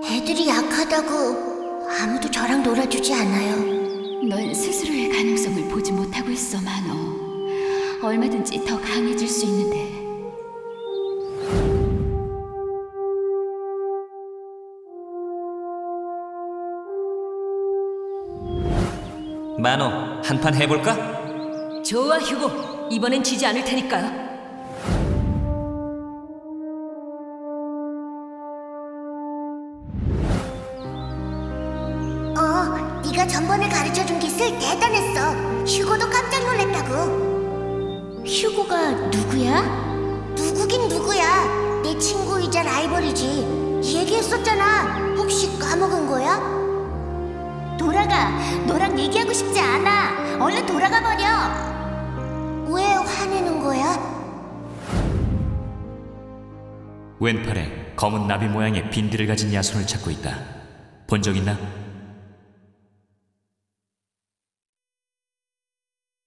애들이 약하다고 아무도 저랑 놀아주지 않아요. 넌 스스로의 가능성을 보지 못하고 있어, 만호. 얼마든지 더 강해질 수 있는데. 만호, 한판 해볼까? 좋아, 휴고. 이번엔 지지 않을 테니까. 네가 전번에 가르쳐준 기술 대단했어. 휴고도 깜짝 놀랐다고. 휴고가 누구야? 누구긴 누구야. 내 친구이자 라이벌이지. 얘기했었잖아. 혹시 까먹은 거야? 돌아가. 너랑 얘기하고 싶지 않아. 얼른 돌아가 버려. 왜 화내는 거야? 왼팔에 검은 나비 모양의 빈들을 가진 야손을 찾고 있다. 본 적 있나?